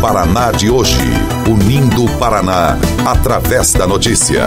Paraná de hoje. Unindo o Paraná, através da notícia.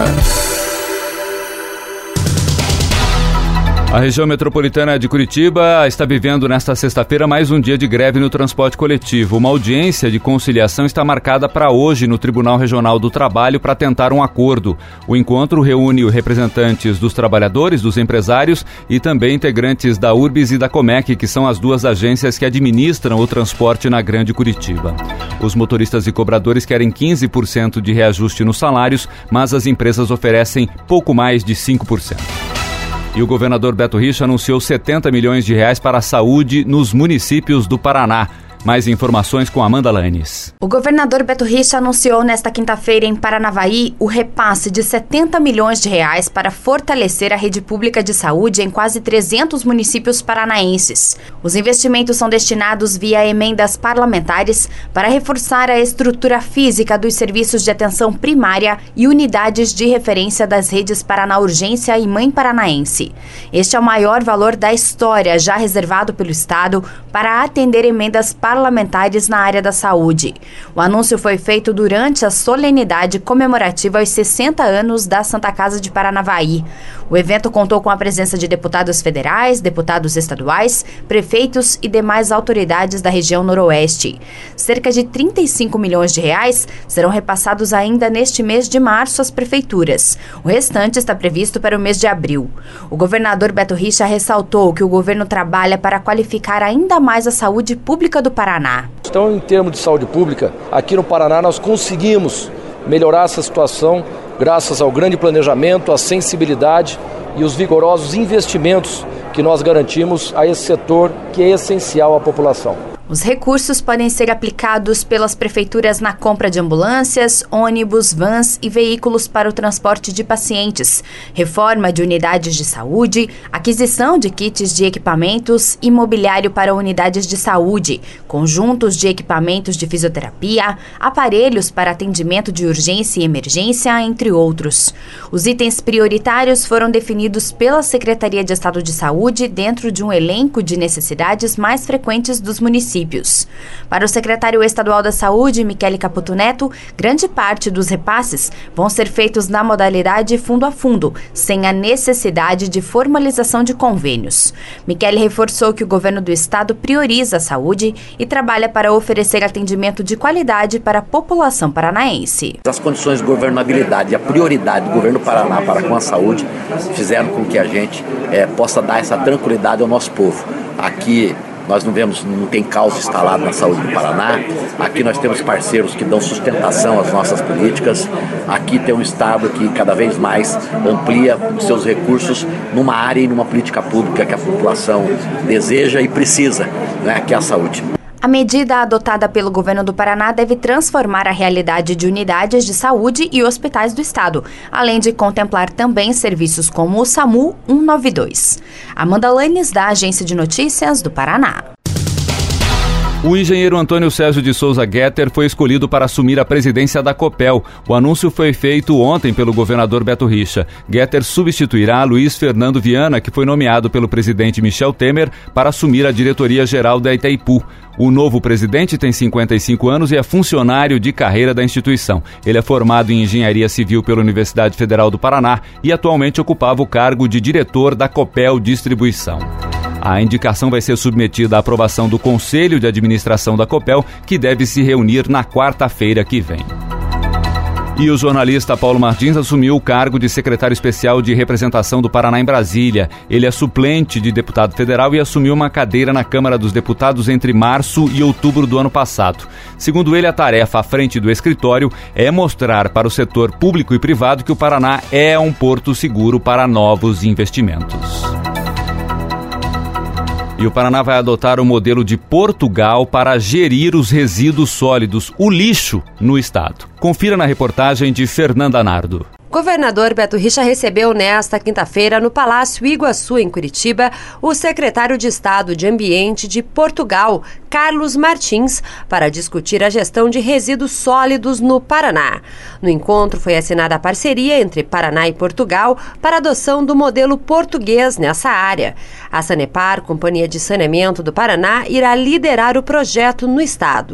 A região metropolitana de Curitiba está vivendo nesta sexta-feira mais um dia de greve no transporte coletivo. Uma audiência de conciliação está marcada para hoje no Tribunal Regional do Trabalho para tentar um acordo. O encontro reúne representantes dos trabalhadores, dos empresários e também integrantes da URBS e da Comec, que são as duas agências que administram o transporte na Grande Curitiba. Os motoristas e cobradores querem 15% de reajuste nos salários, mas as empresas oferecem pouco mais de 5%. E o governador Beto Richa anunciou 70 milhões de reais para a saúde nos municípios do Paraná. Mais informações com Amanda Lanes. O governador Beto Richa anunciou nesta quinta-feira em Paranavaí o repasse de 70 milhões de reais para fortalecer a rede pública de saúde em quase 300 municípios paranaenses. Os investimentos são destinados via emendas parlamentares para reforçar a estrutura física dos serviços de atenção primária e unidades de referência das redes Paraná Urgência e Mãe Paranaense. Este é o maior valor da história já reservado pelo Estado para atender emendas parlamentares na área da saúde. O anúncio foi feito durante a solenidade comemorativa aos 60 anos da Santa Casa de Paranavaí. O evento contou com a presença de deputados federais, deputados estaduais, prefeitos e demais autoridades da região noroeste. Cerca de 35 milhões de reais serão repassados ainda neste mês de março às prefeituras. O restante está previsto para o mês de abril. O governador Beto Richa ressaltou que o governo trabalha para qualificar ainda mais a saúde pública do Paraná. Então, em termos de saúde pública, aqui no Paraná nós conseguimos melhorar essa situação graças ao grande planejamento, à sensibilidade e os vigorosos investimentos que nós garantimos a esse setor que é essencial à população. Os recursos podem ser aplicados pelas prefeituras na compra de ambulâncias, ônibus, vans e veículos para o transporte de pacientes, reforma de unidades de saúde, aquisição de kits de equipamentos e mobiliário para unidades de saúde, conjuntos de equipamentos de fisioterapia, aparelhos para atendimento de urgência e emergência, entre outros. Os itens prioritários foram definidos pela Secretaria de Estado de Saúde dentro de um elenco de necessidades mais frequentes dos municípios. Para o secretário estadual da Saúde, Michele Caputo Neto, grande parte dos repasses vão ser feitos na modalidade fundo a fundo, sem a necessidade de formalização de convênios. Michele reforçou que o governo do estado prioriza a saúde e trabalha para oferecer atendimento de qualidade para a população paranaense. As condições de governabilidade e a prioridade do governo do Paraná para com a saúde fizeram com que a gente possa dar essa tranquilidade ao nosso povo. Aqui nós não tem caos instalado na saúde do Paraná. Aqui nós temos parceiros que dão sustentação às nossas políticas. Aqui tem um Estado que cada vez mais amplia os seus recursos numa área e numa política pública que a população deseja e precisa, né, que é a saúde. A medida adotada pelo governo do Paraná deve transformar a realidade de unidades de saúde e hospitais do estado, além de contemplar também serviços como o SAMU 192. Amanda Lanes, da Agência de Notícias do Paraná. O engenheiro Antônio Sérgio de Souza Guetter foi escolhido para assumir a presidência da Copel. O anúncio foi feito ontem pelo governador Beto Richa. Guetter substituirá Luiz Fernando Viana, que foi nomeado pelo presidente Michel Temer para assumir a diretoria-geral da Itaipu. O novo presidente tem 55 anos e é funcionário de carreira da instituição. Ele é formado em engenharia civil pela Universidade Federal do Paraná e atualmente ocupava o cargo de diretor da Copel Distribuição. A indicação vai ser submetida à aprovação do Conselho de Administração da Copel, que deve se reunir na quarta-feira que vem. E o jornalista Paulo Martins assumiu o cargo de secretário especial de representação do Paraná em Brasília. Ele é suplente de deputado federal e assumiu uma cadeira na Câmara dos Deputados entre março e outubro do ano passado. Segundo ele, a tarefa à frente do escritório é mostrar para o setor público e privado que o Paraná é um porto seguro para novos investimentos. E o Paraná vai adotar o modelo de Portugal para gerir os resíduos sólidos, o lixo, no estado. Confira na reportagem de Fernanda Nardo. Governador Beto Richa recebeu nesta quinta-feira no Palácio Iguaçu, em Curitiba, o secretário de Estado de Ambiente de Portugal, Carlos Martins, para discutir a gestão de resíduos sólidos no Paraná. No encontro foi assinada a parceria entre Paraná e Portugal para a adoção do modelo português nessa área. A Sanepar, Companhia de Saneamento do Paraná, irá liderar o projeto no estado.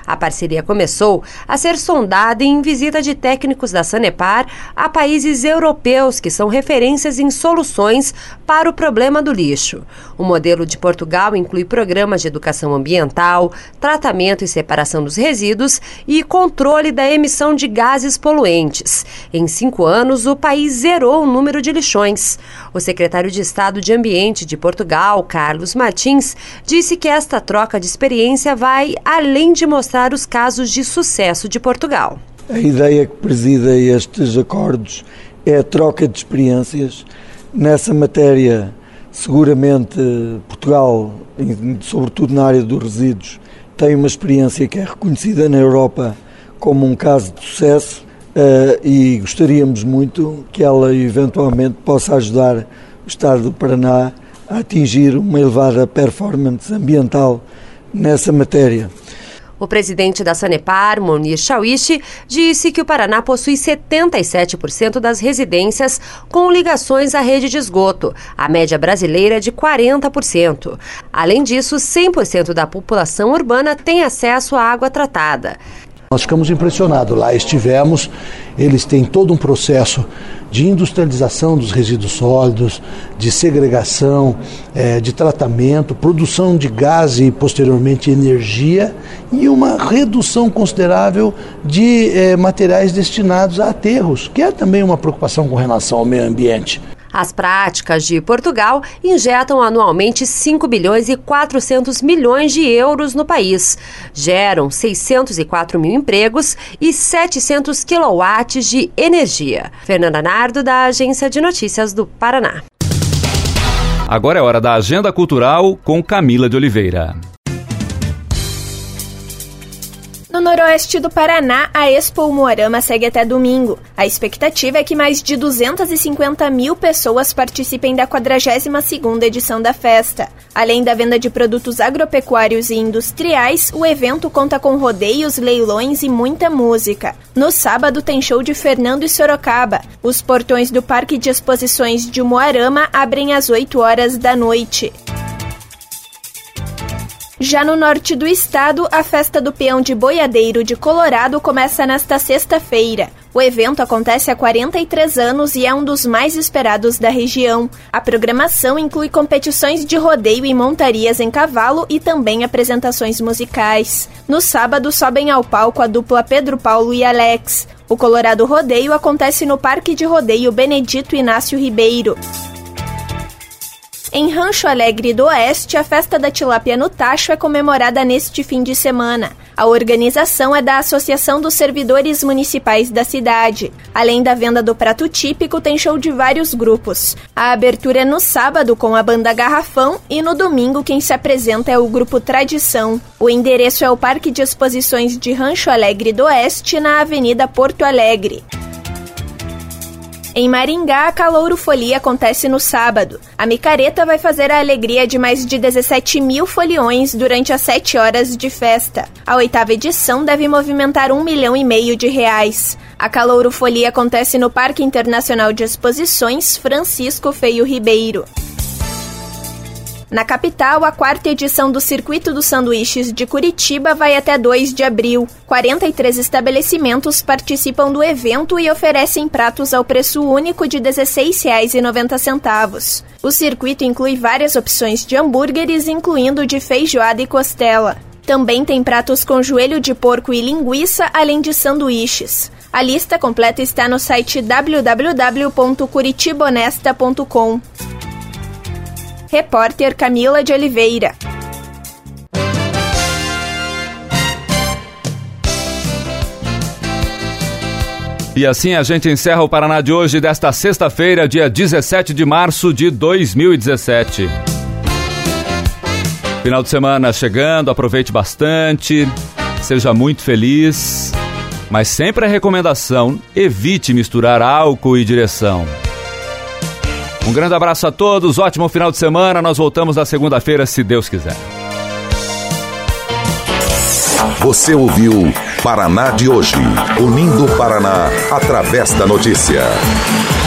A parceria começou a ser sondada em visita de técnicos da Sanepar a países europeus que são referências em soluções para o problema do lixo. O modelo de Portugal inclui programas de educação ambiental, tratamento e separação dos resíduos e controle da emissão de gases poluentes. Em 5 anos, o país zerou o número de lixões. O secretário de Estado de Ambiente de Portugal, Carlos Martins, disse que esta troca de experiência vai além de mostrar os casos de sucesso de Portugal. A ideia que presida estes acordos é a troca de experiências. Nessa matéria, seguramente, Portugal, sobretudo na área dos resíduos, tem uma experiência que é reconhecida na Europa como um caso de sucesso e gostaríamos muito que ela eventualmente possa ajudar o Estado do Paraná a atingir uma elevada performance ambiental nessa matéria. O presidente da Sanepar, Munir Shawishi, disse que o Paraná possui 77% das residências com ligações à rede de esgoto, a média brasileira é de 40%. Além disso, 100% da população urbana tem acesso à água tratada. Nós ficamos impressionados, lá estivemos, eles têm todo um processo de industrialização dos resíduos sólidos, de segregação, de tratamento, produção de gás e posteriormente energia e uma redução considerável de materiais destinados a aterros, que é também uma preocupação com relação ao meio ambiente. As práticas de Portugal injetam anualmente 5 bilhões e 400 milhões de euros no país. Geram 604 mil empregos e 700 quilowatts de energia. Fernanda Nardo, da Agência de Notícias do Paraná. Agora é hora da Agenda Cultural com Camila de Oliveira. No noroeste do Paraná, a Expo Umuarama segue até domingo. A expectativa é que mais de 250 mil pessoas participem da 42ª edição da festa. Além da venda de produtos agropecuários e industriais, o evento conta com rodeios, leilões e muita música. No sábado tem show de Fernando e Sorocaba. Os portões do Parque de Exposições de Umuarama abrem às 8 horas da noite. Já no norte do estado, a festa do peão de boiadeiro de Colorado começa nesta sexta-feira. O evento acontece há 43 anos e é um dos mais esperados da região. A programação inclui competições de rodeio e montarias em cavalo e também apresentações musicais. No sábado, sobem ao palco a dupla Pedro Paulo e Alex. O Colorado Rodeio acontece no Parque de Rodeio Benedito Inácio Ribeiro. Em Rancho Alegre do Oeste, a festa da tilápia no tacho é comemorada neste fim de semana. A organização é da Associação dos Servidores Municipais da cidade. Além da venda do prato típico, tem show de vários grupos. A abertura é no sábado com a banda Garrafão e no domingo quem se apresenta é o grupo Tradição. O endereço é o Parque de Exposições de Rancho Alegre do Oeste, na Avenida Porto Alegre. Em Maringá, a Calouro-Folia acontece no sábado. A micareta vai fazer a alegria de mais de 17 mil foliões durante as 7 horas de festa. A 8ª edição deve movimentar R$1,5 milhão. A Calouro-Folia acontece no Parque Internacional de Exposições Francisco Feio Ribeiro. Na capital, a 4ª edição do Circuito dos Sanduíches de Curitiba vai até 2 de abril. 43 estabelecimentos participam do evento e oferecem pratos ao preço único de R$ 16,90. O circuito inclui várias opções de hambúrgueres, incluindo de feijoada e costela. Também tem pratos com joelho de porco e linguiça, além de sanduíches. A lista completa está no site www.curitibahonesta.com. Repórter Camila de Oliveira. E assim a gente encerra o Paraná de hoje, desta sexta-feira, dia 17 de março de 2017. Final de semana chegando, aproveite bastante, seja muito feliz, mas sempre a recomendação, evite misturar álcool e direção. Um grande abraço a todos, ótimo final de semana, nós voltamos na segunda-feira, se Deus quiser. Você ouviu Paraná de hoje, unindo o Paraná através da notícia.